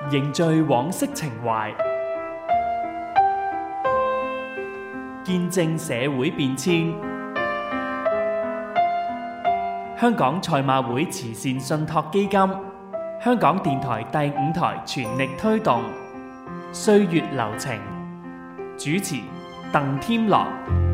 凝聚往昔情懷，見證社會變遷。香港賽馬會慈善信託基金、香港電台第5台全力推動歲月流情。主持鄧添樂。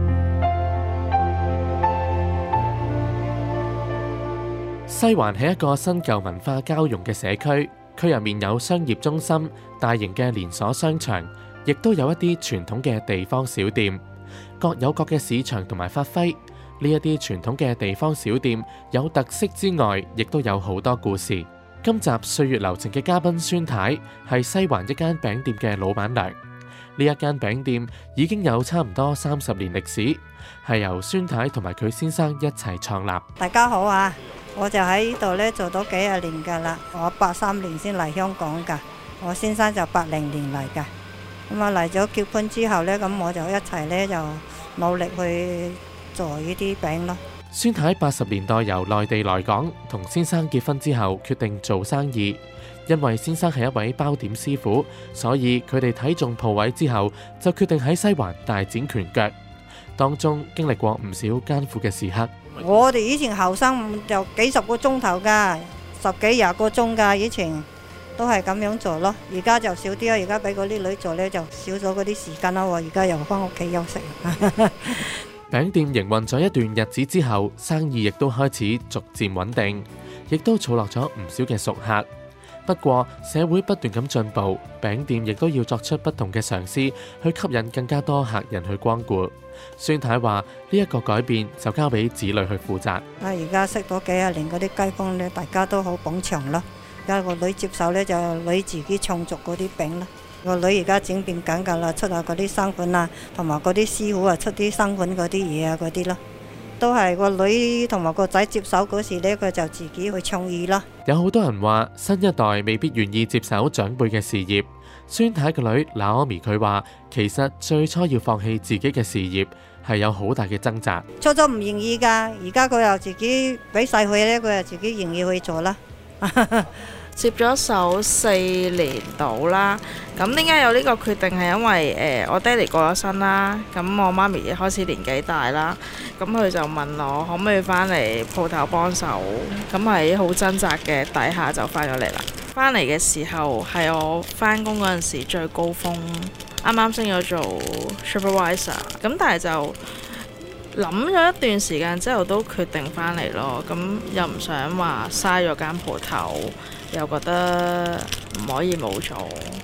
西環係一個新舊文化交融嘅社區，區入面有商業中心、大型嘅連鎖商場，亦都有一啲傳統嘅地方小店，各有各嘅市場同埋發揮。呢一啲傳統嘅地方小店有特色之外，亦都有好多故事。今集歲月流情嘅嘉賓孫太係西環一間餅店嘅老闆娘。呢一間餅店已經有差唔多30年歷史，係由孫太同埋佢先生一齊創立。 大家好啊！我就喺呢度呢做咗幾廿年噶啦，我83年先嚟香港噶，我先生就80年嚟噶。咁啊嚟咗結婚之後呢，咁我就一齊呢就努力去做呢啲餅咯。 孫太80年代由內地來港，同先生結婚之後決定做生意。因為先生係一位包點師傅，所以佢哋睇中鋪位之後，就決定喺西環大展拳腳。當中經歷過唔少艱苦嘅時刻。 我哋以前後生就幾十個鐘頭噶，10幾20個鐘噶，以前都係咁樣做咯。而家就少啲啦，而家俾嗰啲女做呢，就少咗嗰啲時間啦。而家又翻屋企休息。 餅店營運咗一段日子之後，生意亦都開始逐漸穩定，亦都儲落咗唔少嘅熟客。不過社會不斷咁進步，餅店亦都要作出不同嘅嘗試，去吸引更加多客人去光顧。孫太話呢一個改變就交俾子女去負責。 而家識咗幾廿年嗰啲街坊呢，大家都好捧場咯。而家個女接手呢，就女自己創作嗰啲餅啦。個女而家整變緊㗎啦，出下嗰啲新款啊，同埋嗰啲師傅啊出啲新款嗰啲嘢啊嗰啲咯。都係個女同埋個仔接手嗰時呢，佢就自己去創意啦。 有好多人話新一代未必願意接手長輩嘅事業。孫太個女Naomi佢話，其實最初要放棄自己嘅事業係有好大嘅掙扎。 初初唔願意㗎，而家佢又自己俾晒佢呢，佢又自己願意去做啦。 接咗手4年到啦，咁點解有呢個決定係因為我爹哋過咗身啦，咁我媽咪開始年紀大啦，咁佢就問我可唔可以返嚟鋪頭幫手，咁喺好掙扎嘅底下就返咗嚟啦。返嚟嘅時候係我返工嗰陣時最高峰，啱啱升咗做 supervisor， 咁但係就諗咗一段時間之後都決定返嚟咯，咁又唔想話嘥咗間鋪頭，又覺得唔可以冇做。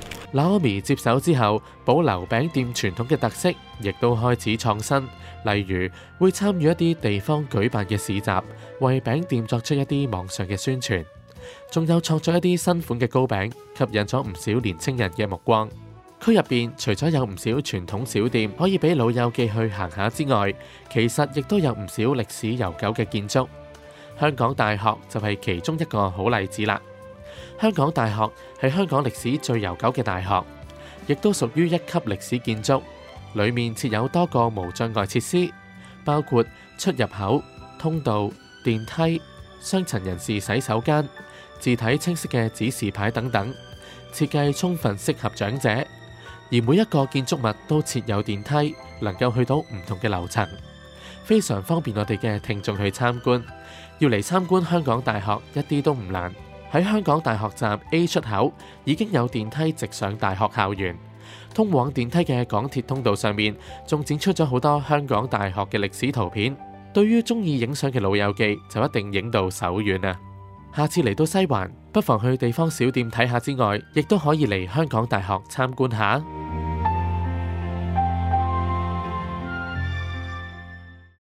Naomi 接手之後，保留餅店傳統嘅特色，亦都開始創新，例如會參與一啲地方舉辦嘅市集，為餅店作出一啲網上嘅宣傳，仲有創作一啲新款嘅糕餅，吸引咗唔少年青人嘅目光。區入邊除咗有唔少傳統小店可以俾老友記去行下之外，其實亦都有唔少歷史悠久嘅建築。香港大學就係其中一個好例子啦。香港大學係香港歷史最悠久嘅大學，亦都屬於1級歷史建築，裡面設有多個無障礙設施，包括出入口、通道、電梯、雙層人士洗手間、字體清晰嘅指示牌等等，設計充分適合長者。而每一個建築物都設有電梯，能夠去到唔同嘅樓層，非常方便我哋嘅聽眾去參觀。要嚟參觀香港大學一啲都唔難，喺香港大學站 A 出口已經有電梯直上大學校園。通往電梯嘅港鐵通道上面仲展出咗好多香港大學嘅歷史圖片，對於中意影相嘅老友記就一定影到手軟啊！下次嚟到西環，不妨去地方小店睇下之外，亦都可以嚟香港大學參觀下。